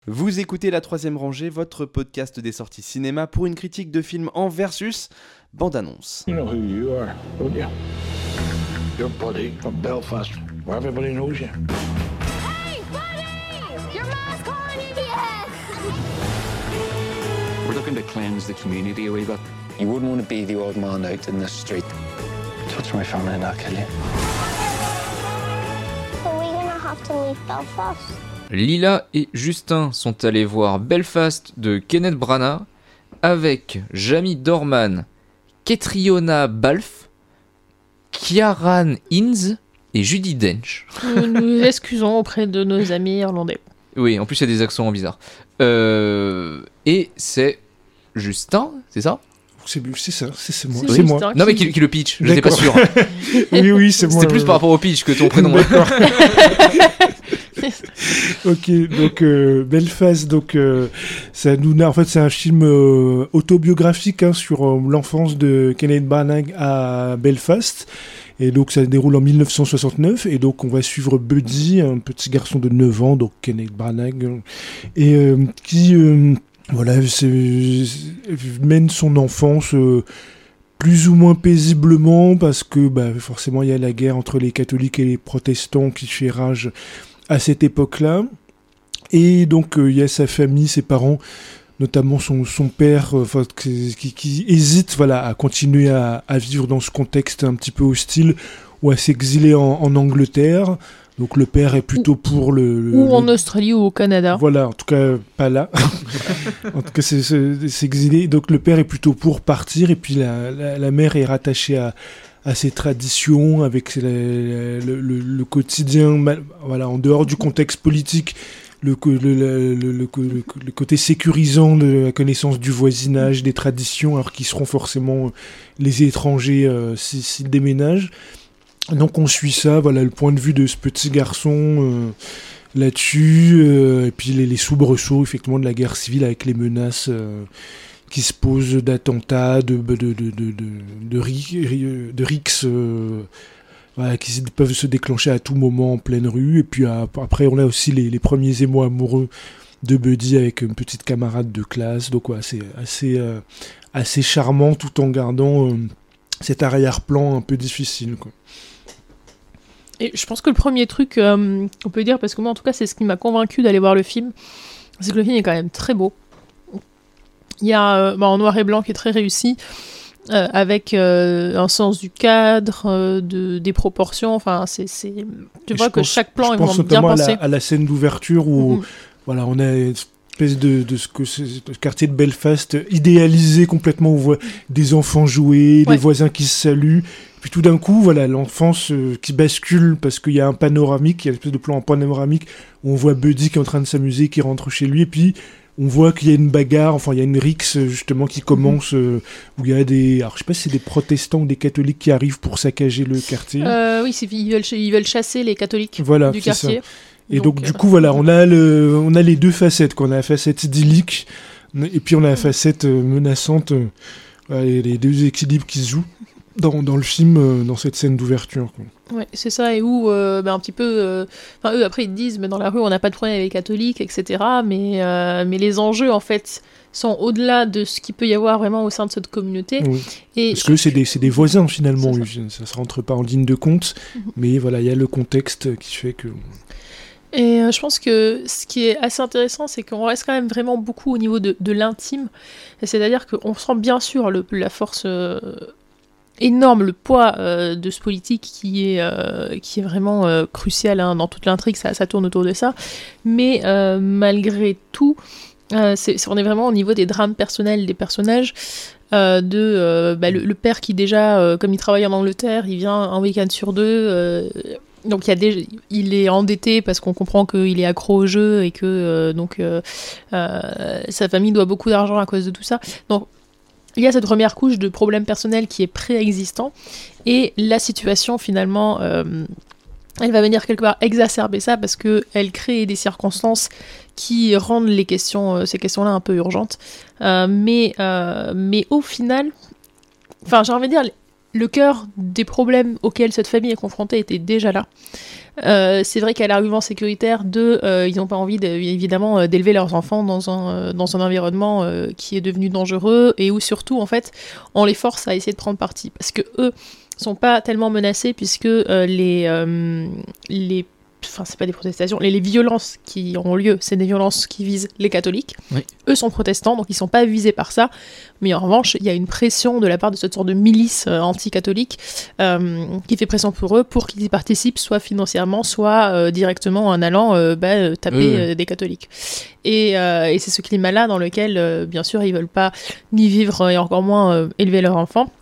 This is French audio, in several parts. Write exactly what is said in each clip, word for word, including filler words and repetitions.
Vous écoutez La Troisième Rangée, votre podcast des sorties cinéma pour une critique de film en versus bande-annonce. You know who you are, don't you? You're Buddy from Belfast, where everybody knows you. Hey, Buddy! Your mask on, idiot! We're looking to cleanse the community a wee bit. You wouldn't want to be the odd man out in the street. Touch my family and I'll kill you. Are we gonna have to leave Belfast? Lila et Justin sont allés voir Belfast de Kenneth Branagh avec Jamie Dornan, Catriona Balfe, Ciarán Hinds et Judi Dench. Nous nous excusons auprès de nos amis irlandais. Oui, en plus il y a des accents bizarres. Euh, et c'est Justin, c'est ça ? C'est, c'est ça, c'est, c'est moi. C'est C'est moi. Justin. Non mais qui, qui le pitch, je n'étais pas sûr. Oui, oui, c'est moi. C'était plus par rapport au pitch que ton prénom. D'accord. Ok, donc euh, Belfast, donc euh, ça nous en fait c'est un film euh, autobiographique hein, sur euh, l'enfance de Kenneth Branagh à Belfast. Et donc ça se déroule en dix-neuf cent soixante-neuf et donc on va suivre Buddy, un petit garçon de neuf ans, donc Kenneth Branagh, et euh, qui euh, voilà c'est, mène son enfance euh, plus ou moins paisiblement parce que bah, forcément il y a la guerre entre les catholiques et les protestants qui fait rage à cette époque-là. Et donc il euh, y a sa famille, ses parents, notamment son, son père euh, qui, qui, qui hésite voilà, à continuer à, à vivre dans ce contexte un petit peu hostile ou à s'exiler en, en Angleterre. Donc le père est plutôt pour le... le Ou le... en Australie ou au Canada. Voilà, en tout cas pas là. En tout cas c'est, c'est, s'exiler. Donc le père est plutôt pour partir et puis la, la, la mère est rattachée à... à ses traditions, avec la, la, le, le, le quotidien, voilà, en dehors du contexte politique, le, le, le, le, le, le côté sécurisant de la connaissance du voisinage, des traditions, alors qu'ils seront forcément les étrangers euh, s'ils si, si déménagent. Donc on suit ça, voilà, le point de vue de ce petit garçon euh, là-dessus, euh, et puis les, les soubresauts, effectivement, de la guerre civile avec les menaces... Euh, qui se posent d'attentats, de, de, de, de, de, de, de rixes euh, voilà, qui peuvent se déclencher à tout moment en pleine rue. Et puis après, on a aussi les, les premiers émois amoureux de Buddy avec une petite camarade de classe. Donc ouais, c'est assez, euh, assez charmant tout en gardant euh, cet arrière-plan un peu difficile, quoi. Et je pense que le premier truc euh, qu'on peut dire, parce que moi en tout cas c'est ce qui m'a convaincu d'aller voir le film, c'est que le film est quand même très beau. Il y a euh, bah, en noir et blanc qui est très réussi, euh, avec euh, un sens du cadre, euh, de, des proportions. Enfin, c'est, c'est... tu et vois que pense, chaque plan est vraiment bien pensé. Je pense notamment à, à la scène d'ouverture où mm-hmm. voilà, on a une espèce de, de ce que c'est, le quartier de Belfast idéalisé complètement. On voit des enfants jouer, ouais. Les voisins qui se saluent. Puis tout d'un coup, voilà, l'enfance euh, qui bascule parce qu'il y a un panoramique, il y a une espèce de plan en panoramique où on voit Buddy qui est en train de s'amuser, qui rentre chez lui, et puis on voit qu'il y a une bagarre, enfin il y a une rixe justement qui commence, euh, où il y a des, alors je sais pas si c'est des protestants ou des catholiques qui arrivent pour saccager le quartier. Euh, oui, c'est, ils, veulent, ils veulent chasser les catholiques voilà, du quartier. Ça. Et donc, donc euh, du coup voilà, on a le, on a les deux facettes, quoi. On a la facette idyllique, et puis on a la facette euh, menaçante, euh, les, les deux équilibres qui se jouent dans, dans le film, euh, dans cette scène d'ouverture, quoi. Ouais, c'est ça, et où euh, ben, un petit peu, euh, enfin eux après ils te disent, mais dans la rue on n'a pas de problème avec les catholiques, et cetera. Mais euh, mais les enjeux en fait sont au-delà de ce qu'il peut y avoir vraiment au sein de cette communauté. Oui. Et parce que c'est des c'est des voisins finalement, ça. ça se rentre pas en ligne de compte, mm-hmm. mais voilà il y a le contexte qui fait que. Et euh, je pense que ce qui est assez intéressant, c'est qu'on reste quand même vraiment beaucoup au niveau de, de l'intime, et c'est-à-dire qu'on sent bien sûr le, la force. Euh, énorme le poids euh, de ce politique qui est, euh, qui est vraiment euh, crucial hein, dans toute l'intrigue, ça, ça tourne autour de ça, mais euh, malgré tout euh, c'est, c'est, on est vraiment au niveau des drames personnels des personnages, euh, de euh, bah, le, le père qui déjà euh, comme il travaille en Angleterre, il vient un week-end sur deux, euh, donc il, y a déjà, il est endetté parce qu'on comprend qu'il est accro au jeu et que euh, donc, euh, euh, sa famille doit beaucoup d'argent à cause de tout ça, donc il y a cette première couche de problème personnel qui est préexistant, et la situation finalement, euh, elle va venir quelque part exacerber ça parce qu'elle crée des circonstances qui rendent les questions, euh, ces questions-là un peu urgentes. Euh, mais, euh, mais au final, enfin j'ai envie de dire, le cœur des problèmes auxquels cette famille est confrontée était déjà là. Euh, c'est vrai qu'à l'argument sécuritaire de euh, ils n'ont pas envie de, évidemment euh, d'élever leurs enfants dans un, euh, dans un environnement euh, qui est devenu dangereux et où surtout en fait on les force à essayer de prendre parti parce que eux sont pas tellement menacés puisque euh, les, euh, les enfin c'est pas des protestations, les, les violences qui ont lieu, c'est des violences qui visent les catholiques. Oui. Eux sont protestants, donc ils sont pas visés par ça. Mais en revanche, il y a une pression de la part de cette sorte de milice euh, anti-catholique euh, qui fait pression pour eux pour qu'ils y participent, soit financièrement, soit euh, directement en allant euh, bah, euh, taper Oui, oui. euh, des catholiques. Et, euh, et c'est ce climat-là dans lequel, euh, bien sûr, ils veulent pas ni vivre et encore moins euh, élever leurs enfants.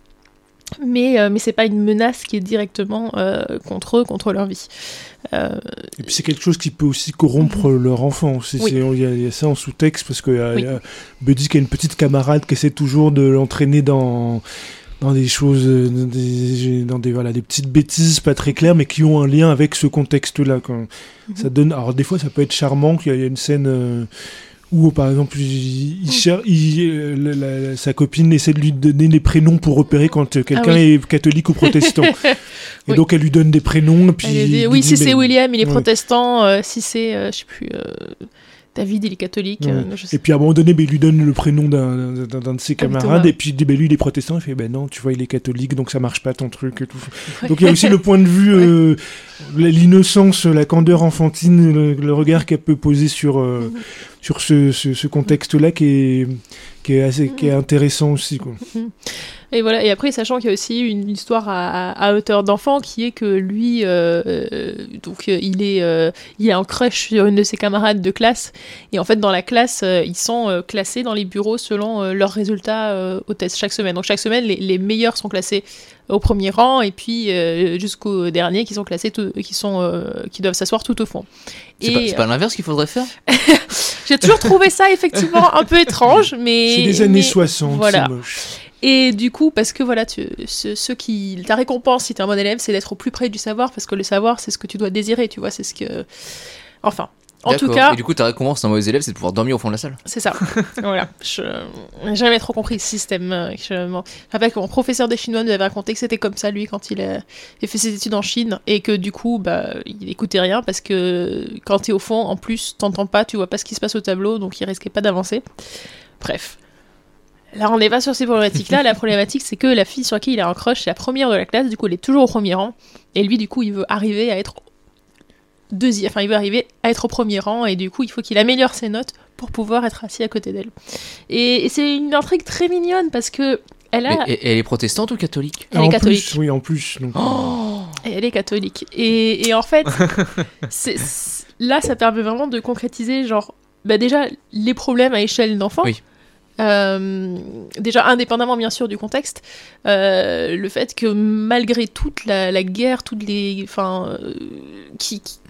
Mais, euh, mais c'est pas une menace qui est directement euh, contre eux, contre leur vie. Euh... Et puis c'est quelque chose qui peut aussi corrompre mmh. leur enfant. Il oui. y, y a ça en sous-texte, parce que oui. y a Buddy qui a une petite camarade qui essaie toujours de l'entraîner dans, dans des choses, dans, des, dans des, voilà, des petites bêtises pas très claires, mais qui ont un lien avec ce contexte-là. Quand mmh. ça donne... Alors des fois ça peut être charmant, qu'il y a une scène... Euh, où par exemple il, il cher, il, la, la, sa copine essaie de lui donner des prénoms pour repérer quand quelqu'un ah oui. est catholique ou protestant. Et oui. donc elle lui donne des prénoms et puis dit, il, oui il si dit, c'est mais, William il est ouais. protestant, euh, si c'est euh, je sais plus euh, David il est catholique. Ouais. Euh, je sais. Et puis à un moment donné, bah, il lui donne le prénom d'un, d'un, d'un de ses camarades, et puis bah, lui il est protestant, il fait ben bah, non, tu vois, il est catholique, donc ça marche pas ton truc et tout. Ouais. Donc il y a aussi le point de vue, euh, ouais. l'innocence, la candeur enfantine, le, le regard qu'elle peut poser sur, euh, mm-hmm. sur ce, ce, ce contexte-là qui est, qui est, assez, mm-hmm. qui est intéressant aussi, quoi. Mm-hmm. Et voilà, et après, sachant qu'il y a aussi une histoire à, à hauteur d'enfant qui est que lui, euh, euh, donc euh, il est, euh, il a un crush sur une de ses camarades de classe, et en fait dans la classe, euh, ils sont euh, classés dans les bureaux selon euh, leurs résultats euh, au test chaque semaine. Donc chaque semaine, les, les meilleurs sont classés au premier rang, et puis euh, jusqu'aux derniers qui sont classés, tout, qui sont, euh, qui doivent s'asseoir tout au fond. C'est, et, pas, c'est pas l'inverse qu'il faudrait faire. J'ai toujours trouvé ça effectivement un peu étrange, mais c'est des années mais, soixante, voilà. C'est moche. Et du coup, parce que voilà, tu, ce, ce qui, ta récompense si t'es un bon élève, c'est d'être au plus près du savoir, parce que le savoir, c'est ce que tu dois désirer, tu vois, c'est ce que... Enfin, en D'accord. tout cas... Et du coup, ta récompense d'un mauvais élève, c'est de pouvoir dormir au fond de la salle. C'est ça, voilà. Je n'ai jamais trop compris ce système. Je me rappelle que mon professeur de chinois nous avait raconté que c'était comme ça, lui, quand il a, il a fait ses études en Chine, et que du coup, bah, il écoutait rien, parce que quand t'es au fond, en plus, t'entends pas, tu vois pas ce qui se passe au tableau, donc il risquait pas d'avancer. Bref. Là, on n'est pas sur ces problématiques-là. La problématique, c'est que la fille sur qui il a un crush, c'est la première de la classe. Du coup, elle est toujours au premier rang. Et lui, du coup, il veut arriver à être deuxième. Enfin, il veut arriver à être au premier rang. Et du coup, il faut qu'il améliore ses notes pour pouvoir être assis à côté d'elle. Et, et c'est une intrigue très mignonne parce que elle a. Et, et elle est protestante ou catholique ? Elle en est catholique. Plus, oui, en plus. Donc... Oh et elle est catholique. Et, et en fait, c'est, c'est, là, ça permet vraiment de concrétiser, genre, bah déjà, les problèmes à échelle d'enfant. Oui. Euh, déjà indépendamment bien sûr du contexte, euh, le fait que malgré toute la, la guerre, toutes les, enfin, euh, qui, qui,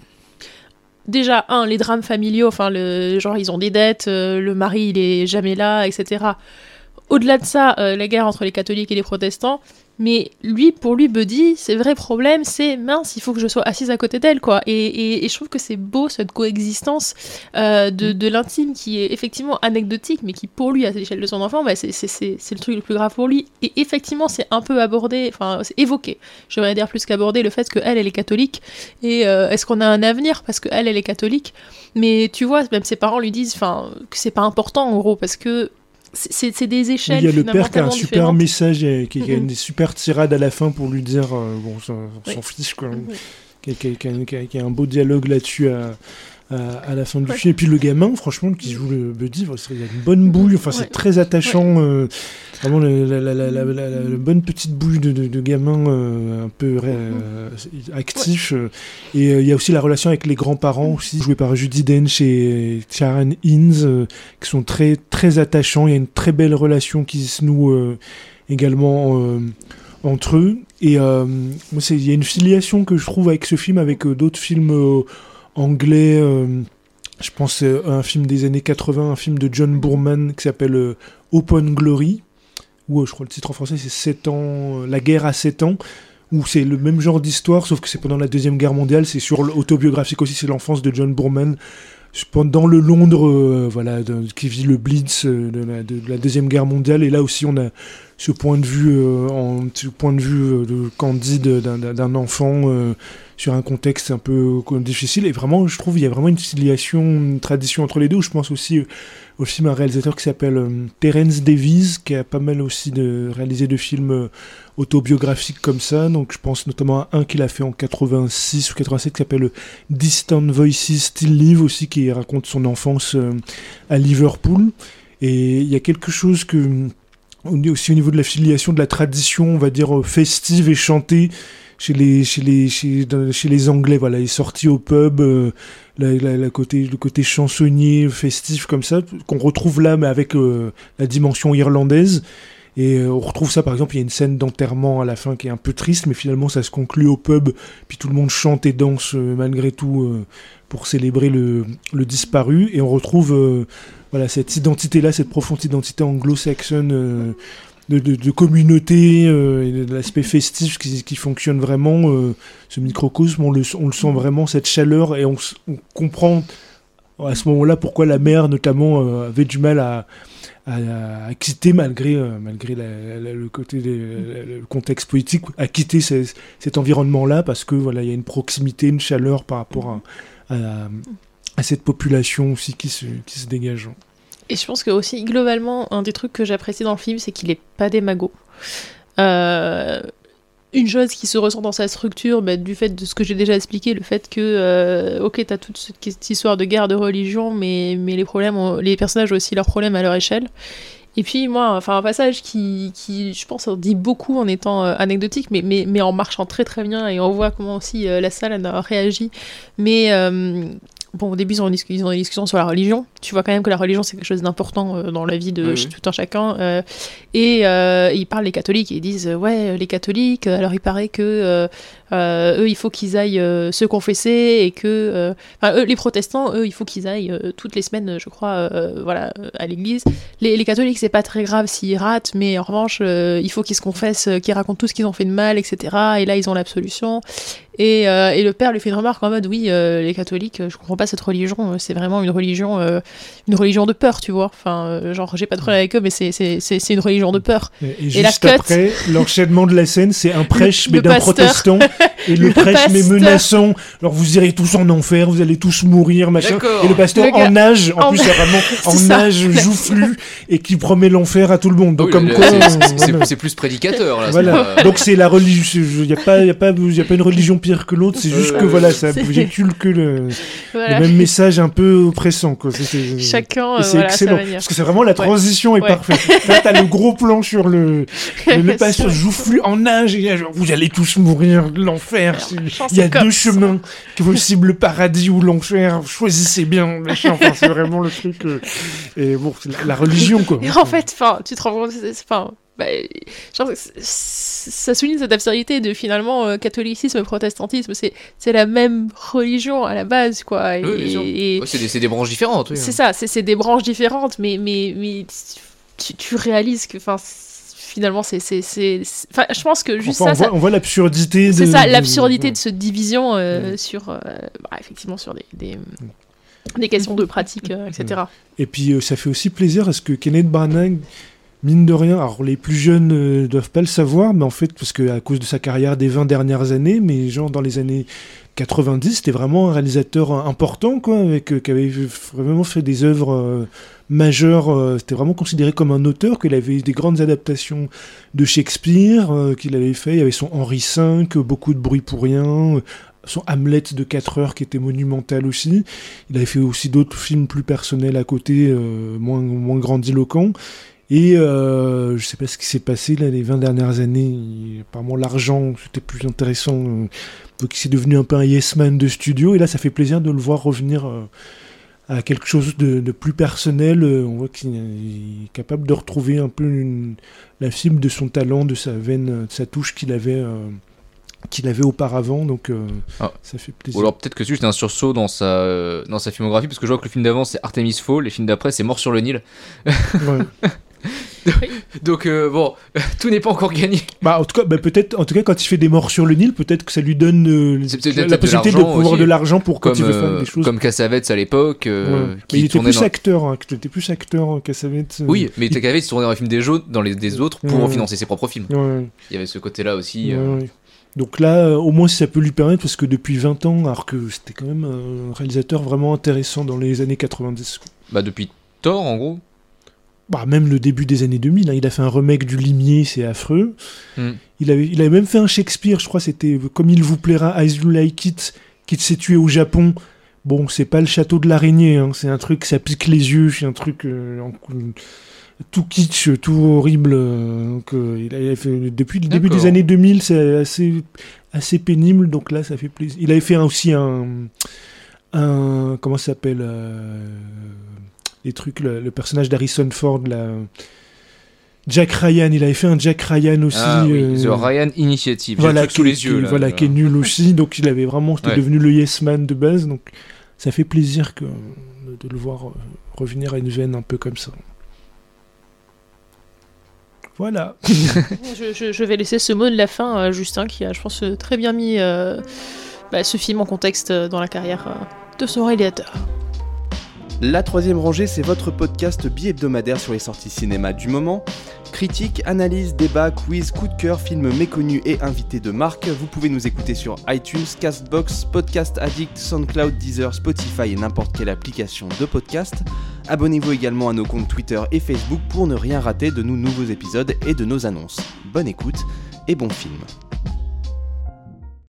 déjà un les drames familiaux, enfin le genre ils ont des dettes, euh, le mari il est jamais là, et cetera. Au-delà de ça, euh, la guerre entre les catholiques et les protestants. Mais lui, pour lui, Buddy, ses vrais problèmes, c'est mince, il faut que je sois assise à côté d'elle, quoi. Et, et, et je trouve que c'est beau cette coexistence euh, de, de l'intime qui est effectivement anecdotique, mais qui pour lui, à l'échelle de son enfant, bah, c'est, c'est, c'est, c'est le truc le plus grave pour lui. Et effectivement, c'est un peu abordé, enfin, c'est évoqué, je vais dire plus qu'abordé, le fait qu'elle, elle est catholique. Et euh, est-ce qu'on a un avenir parce qu'elle, elle est catholique ? Mais tu vois, même ses parents lui disent que c'est pas important, en gros, parce que C'est, c'est des échelles. Oui, il y a le père qui a un super différentes. message, qui, qui a une super tirade à la fin pour lui dire, euh, bon, on oui. s'en fiche, quoi. Mm-hmm. Qui, qui, qui, qui, qui a un beau dialogue là-dessus à, à, à la fin du ouais. film. Et puis le gamin, franchement, qui joue le Buddy, il a une bonne bouille, enfin, ouais. c'est très attachant. Ouais. Euh, vraiment, la, la, la, la, la, la, la, la bonne petite bouille de, de, de gamin euh, un peu euh, actif. Ouais. Euh, et il euh, y a aussi la relation avec les grands-parents, aussi, joués par Judi Dench et Ciarán Hinds, euh, qui sont très, très attachants. Il y a une très belle relation qui se noue euh, également euh, entre eux. Et euh, il y a une filiation que je trouve avec ce film, avec euh, d'autres films euh, anglais. Euh, je pense à un film des années quatre-vingts, un film de John Boorman qui s'appelle euh, Open Glory, où euh, je crois le titre en français c'est sept ans, euh, La guerre à sept ans, où c'est le même genre d'histoire, sauf que c'est pendant la Deuxième Guerre mondiale, c'est sur l'autographique aussi, c'est l'enfance de John Boorman pendant le Londres euh, voilà, de, qui vit le Blitz euh, de, la, de la Deuxième Guerre mondiale. Et là aussi, on a ce point de vue, euh, en, ce point de vue euh, de candide d'un, d'un enfant euh, sur un contexte un peu euh, difficile. Et vraiment, je trouve il y a vraiment une filiation, une tradition entre les deux. Je pense aussi euh, au film un réalisateur qui s'appelle euh, Terence Davies, qui a pas mal aussi de, réalisé de films euh, autobiographiques comme ça. Donc je pense notamment à un qu'il a fait en quatre-vingt-six ou quatre-vingt-sept qui s'appelle Distant Voices Still Live aussi, qui raconte son enfance euh, à Liverpool. Et il y a quelque chose que aussi au niveau de la filiation, de la tradition, on va dire festive et chantée chez les chez les chez, chez les Anglais. Voilà, il est sorti au pub, euh, la, la, la côté le côté chansonnier festif comme ça qu'on retrouve là, mais avec euh, la dimension irlandaise. Et euh, on retrouve ça, par exemple, il y a une scène d'enterrement à la fin qui est un peu triste, mais finalement ça se conclut au pub, puis tout le monde chante et danse euh, malgré tout euh, pour célébrer le, le disparu. Et on retrouve euh, voilà, cette identité-là, cette profonde identité anglo-saxonne euh, de, de, de communauté euh, et de l'aspect festif qui, qui fonctionne vraiment. Euh, ce microcosme, on le, on le sent vraiment, cette chaleur, et on, on comprend à ce moment-là pourquoi la mère, notamment, euh, avait du mal à... À, à quitter malgré euh, malgré la, la, le côté des, la, le contexte politique, à quitter ces, cet environnement-là, parce que voilà, il y a une proximité, une chaleur par rapport à, à, à cette population aussi qui se qui se dégage. Et je pense que aussi globalement, un des trucs que j'apprécie dans le film, c'est qu'il est pas démago. Euh, une chose qui se ressent dans sa structure, bah, du fait de ce que j'ai déjà expliqué, le fait que, euh, ok, t'as toute cette histoire de guerre de religion, mais, mais les problèmes, ont, les personnages ont aussi leurs problèmes à leur échelle. Et puis moi, enfin un passage qui, qui je pense, dit beaucoup en étant euh, anecdotique, mais, mais, mais en marchant très très bien, et on voit comment aussi euh, la salle elle a réagi. Mais euh, bon, au début ils ont, une discussion, ils ont une discussion sur la religion. Tu vois quand même que la religion c'est quelque chose d'important euh, dans la vie de oui, tout un chacun. Euh, et euh, ils parlent les catholiques et ils disent euh, ouais les catholiques. Alors il paraît que euh, euh, eux il faut qu'ils aillent euh, se confesser, et que euh, enfin eux les protestants eux il faut qu'ils aillent euh, toutes les semaines je crois euh, voilà à l'église. Les, les catholiques c'est pas très grave s'ils ratent, mais en revanche euh, il faut qu'ils se confessent, euh, qu'ils racontent tout ce qu'ils ont fait de mal, et cetera. Et là ils ont l'absolution. Et, euh, et le père lui fait une remarque en mode oui euh, les catholiques je comprends pas cette religion, c'est vraiment une religion euh, une religion de peur, tu vois, enfin euh, genre j'ai pas de problème avec eux, mais c'est, c'est, c'est, c'est une religion de peur. Et, et, et juste la après l'enchaînement de la scène, c'est un prêche le, mais le d'un pasteur. protestant, et le, Le prêche mais pasteur. menaçant, alors vous irez tous en enfer, vous allez tous mourir, machin. D'accord. Et le pasteur Le gars- en nage, en, en- plus c'est vraiment en C'est ça. nage joufflu, et qui promet l'enfer à tout le monde. Donc Oui, comme le- quoi, c'est, euh, c'est- c'est- voilà. c'est plus prédicateur là. Voilà. c'est pas- Donc c'est la religion, il n'y a pas, y a pas, y a pas une religion pire que l'autre, c'est juste Euh, que voilà, ça c'est- véhicule que le, Voilà. le même message un peu oppressant, quoi. C'est, c'est- Chacun et euh, c'est voilà, sa excellent, manière. parce que c'est vraiment la transition est Ouais. parfaite. Là, t'as le gros plan sur le, le, le pasteur C'est- joufflu en nage, et il y a genre, vous allez tous mourir, l'enfer. c'est- je pense Il y a que c'est deux comme chemins qui possible, le paradis ou l'enfer. Choisissez bien, machin. Enfin, c'est vraiment le truc. euh, Et bon, c'est la, la religion, quoi. Et en fait, enfin, tu te rends compte, c'est- c'est- enfin, bah, je pense que c'est- ça souligne cette absurdité de finalement euh, catholicisme et protestantisme, c'est c'est la même religion à la base, quoi. Et, Oui, bien sûr. et- Ouais, c'est, des, c'est des branches différentes. Oui. c'est ça, c'est c'est des branches différentes, mais mais mais tu, tu réalises que, enfin, finalement, c'est c'est c'est, c'est- enfin, je pense que juste Enfin, on, ça, ça voit, on voit l'absurdité. De, c'est ça, de- l'absurdité ouais. de cette division euh, Ouais. sur, euh, bah, effectivement, sur des, des, des questions de pratique, euh, et cetera. Et puis, euh, ça fait aussi plaisir parce que Kenneth Branagh, mine de rien, alors les plus jeunes ne doivent pas le savoir, mais en fait, parce que à cause de sa carrière des vingt dernières années, mais genre dans les années quatre-vingt-dix, c'était vraiment un réalisateur euh, important, quoi, avec, euh, qui avait vraiment fait des œuvres euh, majeures. Euh, c'était vraiment considéré comme un auteur, qu'il avait eu des grandes adaptations de Shakespeare, euh, qu'il avait fait. Il y avait son Henri cinq, euh, beaucoup de bruit pour rien, euh, son Hamlet de quatre heures qui était monumental aussi. Il avait fait aussi d'autres films plus personnels à côté, euh, moins, moins grandiloquents. Et euh, je sais pas ce qui s'est passé là les vingt dernières années. Il, apparemment l'argent c'était plus intéressant. Euh, donc il s'est devenu un peu un yes man de studio. Et là ça fait plaisir de le voir revenir euh, à quelque chose de, de plus personnel. Euh, on voit qu'il est capable de retrouver un peu une, la fibre de son talent, de sa veine, de sa touche qu'il avait, euh, qu'il avait auparavant. Donc euh, Ah. ça fait Ou plaisir. alors peut-être que c'est juste un sursaut dans sa, euh, dans sa filmographie, parce que je vois que le film d'avant c'est Artemis Fowl, les films d'après c'est Mort sur le Nil. Ouais. Donc euh, bon, tout n'est pas encore gagné. Bah en tout cas, bah, peut-être, en tout cas, quand il fait des morts sur le Nil, peut-être que ça lui donne euh, C'est peut-être la, peut-être la de possibilité de, l'argent pouvoir aussi. de l'argent pour quand Comme, il veut faire euh, des choses. comme Cassavetes à l'époque, euh, Ouais. qui Mais il était tournait plus dans- acteur, hein, il était plus acteur hein, Cassavetes. euh, Oui, mais Cassavetes tournait dans les films des jaunes, dans les des autres pour Ouais. financer ses propres films. Ouais, Il y avait ce côté-là aussi. ouais, euh, ouais. Donc là, euh, au moins, si ça peut lui permettre, parce que depuis vingt ans, alors que c'était quand même un réalisateur vraiment intéressant dans les années quatre-vingt-dix. quoi. Bah depuis Thor en gros. Bah, même le début des années deux mille, hein, il a fait un remake du Limier, c'est affreux. Mm. Il, avait, il avait même fait un Shakespeare, je crois, c'était euh, Comme il vous plaira, As You Like It, qui s'est tué au Japon. Bon, c'est pas le château de l'araignée, hein, c'est un truc, ça pique les yeux, c'est un truc euh, en- tout kitsch, tout horrible. euh, donc, euh, il avait fait, depuis le début D'accord. des années deux mille, c'est assez, assez pénible, donc là, ça fait plaisir. Il avait fait un- aussi un. un comment ça s'appelle euh, les trucs, le, le personnage d'Harrison Ford, là. Jack Ryan, il avait fait un Jack Ryan aussi. Ah oui, euh, The Ryan Initiative. J'ai voilà, le truc sous qui- les qui- yeux. Là, voilà, là. qui est nul aussi. Donc il avait vraiment, c'était Ouais. devenu le Yes Man de base. Donc ça fait plaisir que, de le voir euh, revenir à une veine un peu comme ça. Voilà. Je, je- je vais laisser ce mot de la fin à Justin qui a, je pense, euh, très bien mis euh, bah, ce film en contexte euh, dans la carrière euh, de son réalisateur. La troisième rangée, c'est votre podcast bi-hebdomadaire sur les sorties cinéma du moment. Critiques, analyses, débats, quiz, coup de cœur, films méconnus et invités de marque. Vous pouvez nous écouter sur iTunes, Castbox, Podcast Addict, SoundCloud, Deezer, Spotify et n'importe quelle application de podcast. Abonnez-vous également à nos comptes Twitter et Facebook pour ne rien rater de nos nouveaux épisodes et de nos annonces. Bonne écoute et bon film.